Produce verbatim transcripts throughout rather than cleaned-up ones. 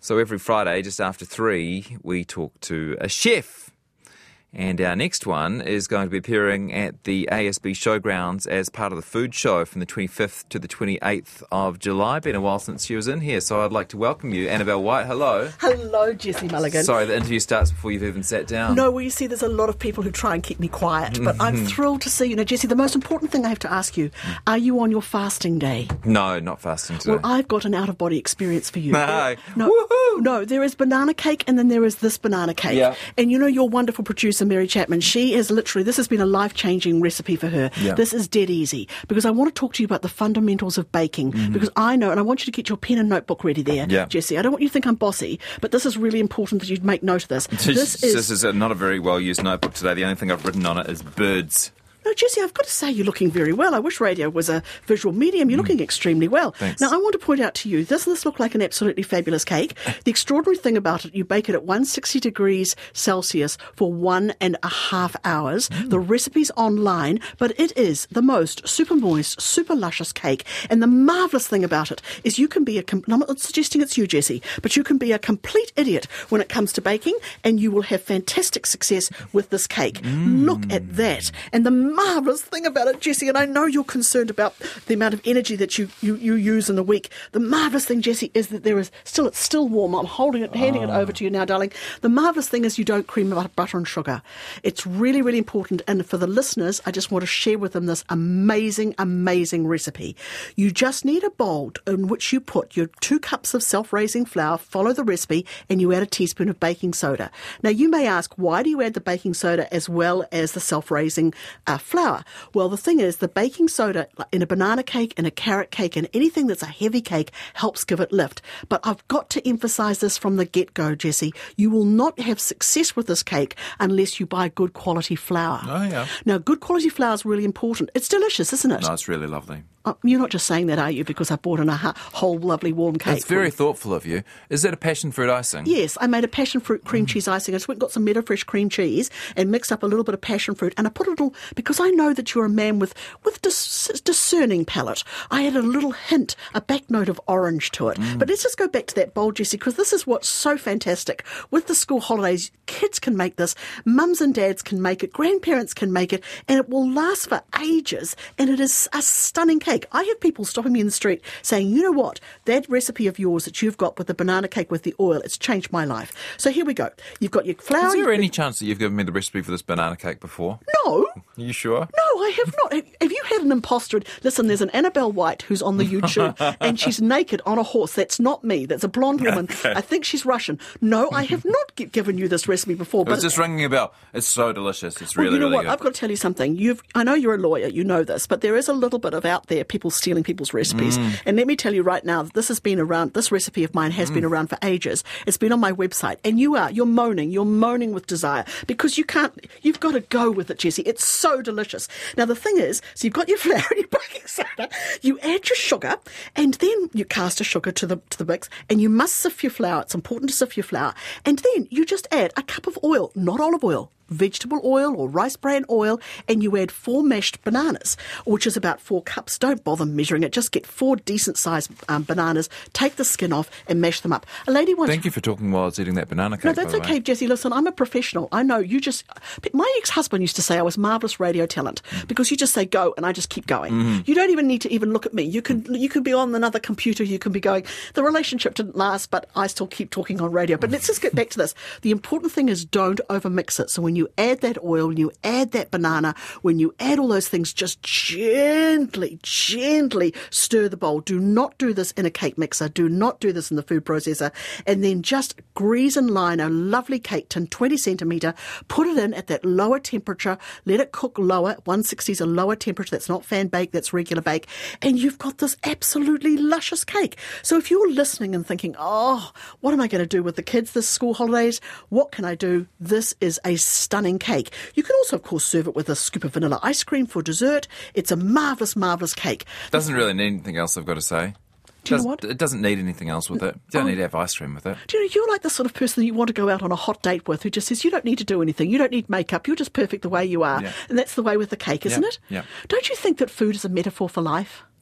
So every Friday, just after three, we talk to a chef. And our next one is going to be appearing at the A S B Showgrounds as part of the food show from the twenty-fifth to the twenty-eighth of July. Been a while since she was in here, so I'd like to welcome you, Annabelle White. Hello. Hello, Jessie Mulligan. Sorry, the interview starts before you've even sat down. No, well, you see, there's a lot of people who try and keep me quiet, but I'm thrilled to see you. Now, Jessie, the most important thing I have to ask you, are you on your fasting day? No, not fasting today. Well, I've got an out-of-body experience for you. No. No, Woohoo! no, there is banana cake and then there is this banana cake. Yeah. And you know your wonderful producer, Mary Chapman, she is literally, this has been a life-changing recipe for her. Yeah. This is dead easy because I want to talk to you about the fundamentals of baking Mm-hmm. because I know, and I want you to get your pen and notebook ready there, Yeah. Jessie. I don't want you to think I'm bossy, but this is really important that you make note of this. This, This is... this is a, not a very well-used notebook today. The only thing I've written on it is birds. No, Jessie, I've got to say you're looking very well. I wish radio was a visual medium. You're looking extremely well. Thanks. Now, I want to point out to you, does this look like an absolutely fabulous cake? The extraordinary thing about it, you bake it at one hundred sixty degrees Celsius for one and a half hours. Mm. The recipe's online, but it is the most super moist, super luscious cake. And the marvellous thing about it is you can be a... Com- I'm not suggesting it's you, Jessie, but you can be a complete idiot when it comes to baking, and you will have fantastic success with this cake. Mm. Look at that. And the marvellous thing about it, Jessie, and I know you're concerned about the amount of energy that you, you, you use in the week. The marvellous thing, Jessie, is that there is still, it's still warm. I'm holding it, handing oh. it over to you now, darling. The marvellous thing is you don't cream butter, butter and sugar. It's really, really important. And for the listeners, I just want to share with them this amazing, amazing recipe. You just need a bowl in which you put your two cups of self-raising flour, follow the recipe, and you add a teaspoon of baking soda. Now, you may ask, why do you add the baking soda as well as the self-raising uh, flour? Well, the thing is, the baking soda in a banana cake, in a carrot cake, and anything that's a heavy cake helps give it lift. But I've got to emphasise this from the get-go, Jessie. You will not have success with this cake unless you buy good quality flour. Oh, yeah. Now, good quality flour is really important. It's delicious, isn't it? No, it's really lovely. Uh, you're not just saying that, are you? Because I bought in a ha- whole lovely warm cake. It's very thoughtful of you. Is that a passion fruit icing? Yes, I made a passion fruit cream cheese icing. I just went and got some Meadowfresh cream cheese and mixed up a little bit of passion fruit. And I put a little, because I know that you're a man with, with dis- discerning palate, I added a little hint, a back note of orange to it. Mm. But let's just go back to that bowl, Jessie, because this is what's so fantastic. With the school holidays, kids can make this, mums and dads can make it, grandparents can make it, and it will last for ages. And it is a stunning cake. I have people stopping me in the street saying, you know what, that recipe of yours that you've got with the banana cake with the oil, it's changed my life. So here we go. You've got your flour. Is there any chance that you've given me the recipe for this banana cake before? No. Are you sure? No, I have not. Have you had an imposter? Listen, there's an Annabelle White who's on the YouTube and she's naked on a horse. That's not me. That's a blonde woman. Okay. I think she's Russian. No, I have not g- given you this recipe before. It But was just ringing a bell. It's so delicious. It's well, really, you know really what? good. I've got to tell you something. You've, I know you're a lawyer. You know this, but there is a little bit of out there people stealing people's recipes. Mm. And let me tell you right now, this has been around. This recipe of mine has mm. been around for ages. It's been on my website, and you are you're moaning. You're moaning with desire because you can't. You've got to go with it, Jessie. It's so delicious. Now the thing is, so you've got your flour and your baking soda. You add your sugar, and then you cast a sugar to the to the mix, and you must sift your flour. It's important to sift your flour, and then you just add a cup of oil, not olive oil, vegetable oil or rice bran oil, and you add four mashed bananas, which is about four cups. Don't bother measuring it. Just get four decent-sized um, bananas, take the skin off, and mash them up. A lady once... Thank you for talking while I was eating that banana cake. No, that's by the okay, way. Jessie. Listen, I'm a professional. I know you just... My ex-husband used to say I was marvellous radio talent mm. because you just say go, and I just keep going. Mm. You don't even need to even look at me. You can you can be on another computer. You can be going... The relationship didn't last, but I still keep talking on radio. But let's just get back to this. The important thing is don't overmix it. So when you add that oil, when you add that banana, when you add all those things, just gently, gently stir the bowl. Do not do this in a cake mixer. Do not do this in the food processor. And then just grease and line a lovely cake tin, twenty centimetre, put it in at that lower temperature, let it cook lower. one sixty is a lower temperature. That's not fan bake, that's regular bake. And you've got this absolutely luscious cake. So if you're listening and thinking, oh, what am I going to do with the kids this school holidays? What can I do? This is a stunning cake. You can also, of course, serve it with a scoop of vanilla ice cream for dessert. It's a marvellous, marvellous cake. Doesn't really need anything else, I've got to say. Do you Does, know what? It doesn't need anything else with it. You don't Oh. need to have ice cream with it. Do you know, you're like the sort of person that you want to go out on a hot date with who just says, you don't need to do anything. You don't need makeup. You're just perfect the way you are. Yeah. And that's the way with the cake, isn't Yeah. it? Yeah. Don't you think that food is a metaphor for life?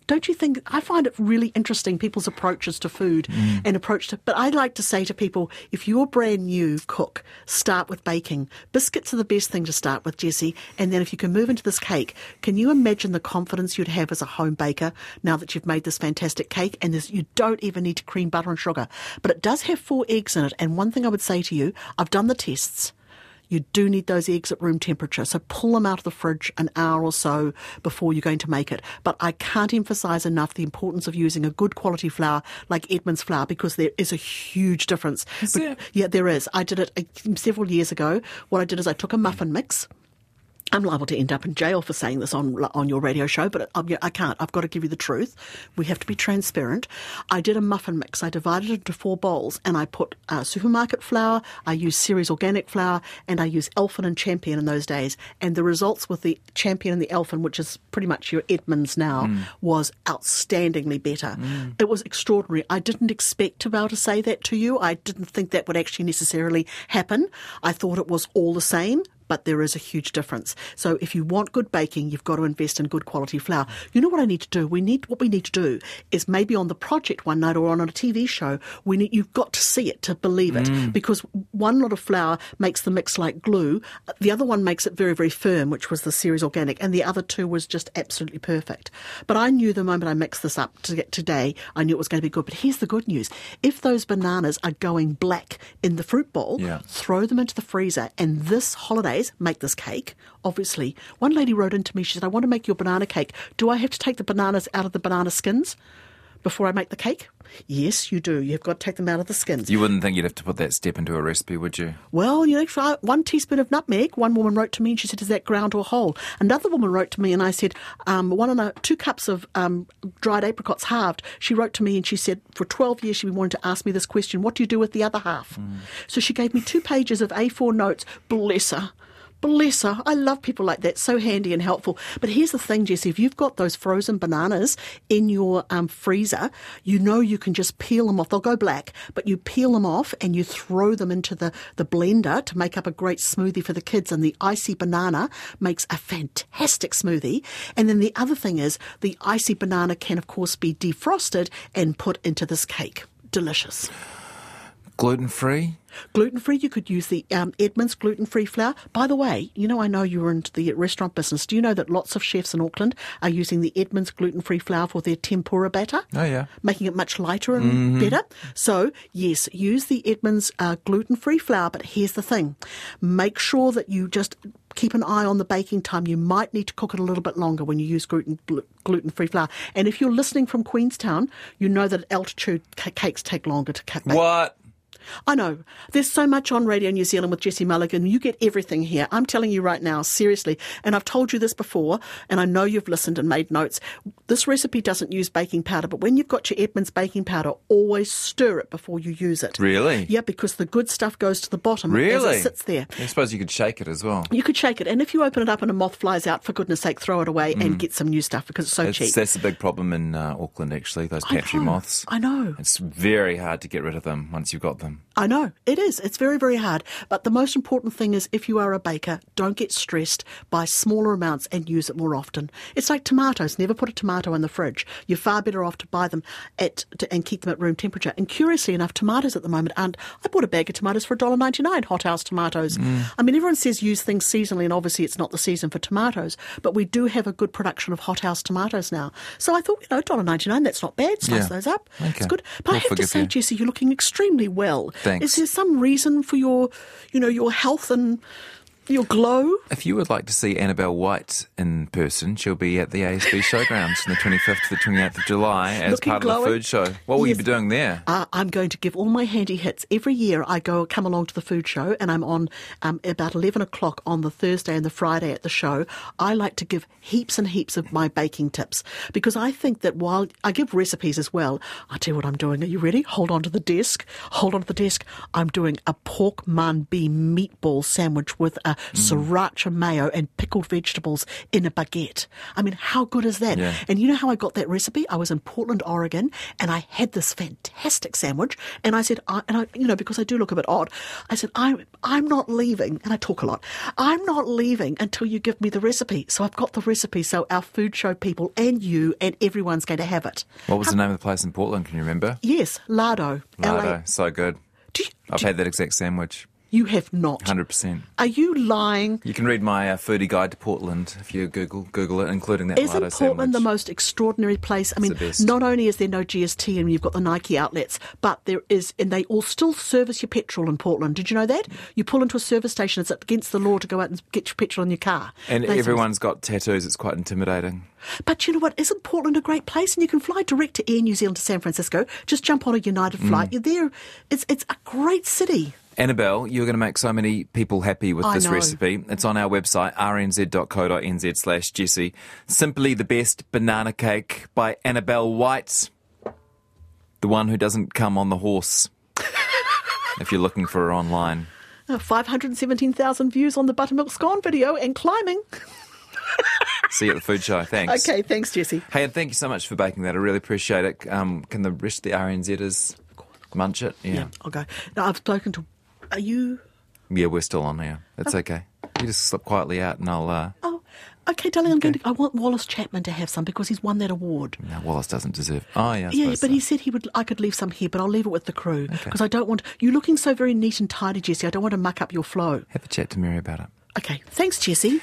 Don't you think? I find it really interesting, people's approaches to food mm. and approach to, but I like to say to people, if you're a brand new cook, start with baking. Biscuits are the best thing to start with, Jessie. And then if you can move into this cake, can you imagine the confidence you'd have as a home baker now that you've made this fantastic cake? And this, you don't even need to cream, butter and sugar. But it does have four eggs in it. And one thing I would say to you, I've done the tests. You do need those eggs at room temperature, so pull them out of the fridge an hour or so before you're going to make it. But I can't emphasise enough the importance of using a good quality flour like Edmonds flour, because there is a huge difference. Is but, there? Yeah, there is. I did it uh, several years ago. What I did is I took a muffin mix. I'm liable to end up in jail for saying this on on your radio show, but I, I can't. I've got to give you the truth. We have to be transparent. I did a muffin mix. I divided it into four bowls, and I put uh, supermarket flour, I used Ceres organic flour, and I used Elfin and Champion in those days. And the results with the Champion and the Elfin, which is pretty much your Edmonds now, mm. was outstandingly better. Mm. It was extraordinary. I didn't expect to be able to say that to you. I didn't think that would actually necessarily happen. I thought it was all the same. But there is a huge difference. So if you want good baking, you've got to invest in good quality flour. You know what I need to do? We need what we need to do is maybe on the project one night or on a T V show, we need you've got to see it to believe it. Mm. Because one lot of flour makes the mix like glue. The other one makes it very, very firm, which was the Ceres Organic, and the other two was just absolutely perfect. But I knew the moment I mixed this up to get today, I knew it was going to be good. But here's the good news. If those bananas are going black in the fruit bowl, yeah. throw them into the freezer, and this holiday make this cake. Obviously, one lady wrote into me, she said, I want to make your banana cake. Do I have to take the bananas out of the banana skins before I make the cake? Yes, you do. You've got to take them out of the skins. You wouldn't think you'd have to put that step into a recipe, would you? Well, you know, try one teaspoon of nutmeg. One woman wrote to me and she said, is that ground or whole? Another woman wrote to me and I said, um, one and a, two cups of um, dried apricots halved. She wrote to me and she said, for twelve years she's been wanting to ask me this question, what do you do with the other half? Mm. So she gave me two pages of A four notes. Bless her. Bless her. I love people like that. So handy and helpful. But here's the thing, Jessie. If you've got those frozen bananas in your um, freezer, you know you can just peel them off. They'll go black, but you peel them off and you throw them into the, the blender to make up a great smoothie for the kids. And the icy banana makes a fantastic smoothie. And then the other thing is the icy banana can, of course, be defrosted and put into this cake. Delicious. Gluten-free? Gluten-free, you could use the um, Edmonds gluten-free flour. By the way, you know, I know you're into the restaurant business. Do you know that lots of chefs in Auckland are using the Edmonds gluten-free flour for their tempura batter? Oh, yeah. Making it much lighter and mm-hmm. better. So, yes, use the Edmonds uh, gluten-free flour, but here's the thing. Make sure that you just keep an eye on the baking time. You might need to cook it a little bit longer when you use gluten, gluten-free flour. And if you're listening from Queenstown, you know that at altitude c- cakes take longer to cut. What? I know. There's so much on Radio New Zealand with Jessie Mulligan. You get everything here. I'm telling you right now, seriously. And I've told you this before, and I know you've listened and made notes. This recipe doesn't use baking powder, but when you've got your Edmonds baking powder, always stir it before you use it. Really? Yeah, because the good stuff goes to the bottom really? as it sits there. I suppose you could shake it as well. You could shake it. And if you open it up and a moth flies out, for goodness sake, throw it away mm. and get some new stuff because it's so it's, cheap. That's a big problem in uh, Auckland, actually, those pantry I know, moths. I know. It's very hard to get rid of them once you've got them. I know. It is. It's very, very hard. But the most important thing is if you are a baker, don't get stressed. Buy smaller amounts and use it more often. It's like tomatoes. Never put a tomato in the fridge. You're far better off to buy them at to, and keep them at room temperature. And curiously enough, tomatoes at the moment aren't. I bought a bag of tomatoes for one dollar ninety-nine, hothouse tomatoes. Mm. I mean, everyone says use things seasonally, and obviously it's not the season for tomatoes. But we do have a good production of hothouse tomatoes now. So I thought, you know, one dollar ninety-nine, that's not bad. Slice yeah. those up. Okay. It's good. But We'll I have to say, you. Jessie, you're looking extremely well. Thanks. Is there some reason for your, you know, your health and your glow? If you would like to see Annabelle White in person, she'll be at the A S B Showgrounds from the twenty-fifth to the twenty-eighth of July as Looking part glowing. of the food show. What will Yes. you be doing there? Uh, I'm going to give all my handy hits. Every year I go come along to the food show and I'm on um, about eleven o'clock on the Thursday and the Friday at the show. I like to give heaps and heaps of my baking tips because I think that while I give recipes as well, I'll tell you what I'm doing. Are you ready? Hold on to the desk. Hold on to the desk. I'm doing a pork man bee meatball sandwich with a paprika, sriracha mayo, and pickled vegetables in a baguette. I mean, how good is that? Yeah. And you know how I got that recipe? I was in Portland, Oregon, and I had this fantastic sandwich. And I said, I, and I, you know, because I do look a bit odd, I said, I'm, I'm not leaving, and I talk a lot, I'm not leaving until you give me the recipe. So I've got the recipe, so our food show people and you and everyone's going to have it. What was the name of the place in Portland? Can you remember? Yes, Lardo. Lardo. L A. So good. Do you, I've do you, had that exact sandwich. you have not. one hundred percent. Are you lying? You can read my uh, foodie guide to Portland if you Google Google it, including that Isn't Lardo Portland sandwich. the most extraordinary place? I mean, the best. not only is there no G S T and you've got the Nike outlets, but there is, and they all still service your petrol in Portland. Did you know that? You pull into a service station, it's against the law to go out and get your petrol in your car. And They- everyone's got tattoos. It's quite intimidating. But you know what? Isn't Portland a great place? And you can fly direct to Air New Zealand to San Francisco. Just jump on a United flight. Mm. You're there. It's it's a great city. Annabelle, you're going to make so many people happy with I this know. recipe. It's on our website, r n z dot co dot n z slash Jessie. Simply the best banana cake by Annabelle White, the one who doesn't come on the horse, if you're looking for her online. Uh, five hundred seventeen thousand views on the buttermilk scone video and climbing. See you at the food show. Thanks. Okay, thanks, Jessie. Hey, and thank you so much for baking that. I really appreciate it. Um, can the rest of the R N Zers munch it? Yeah. Yeah, I'll go. Now, I've spoken to... Are you... Yeah, we're still on here. That's okay. You just slip quietly out and I'll... Uh, Oh, okay, darling, I'm going to... I want Wallace Chapman to have some because he's won that award. no, Wallace doesn't deserve... Oh, yeah, I Yeah, suppose but so. he said he would. I could leave some here, but I'll leave it with the crew because I don't want... You looking so very neat and tidy, Jessie. I don't want to muck up your flow. Have a chat to Mary about it. Okay, thanks, Jessie.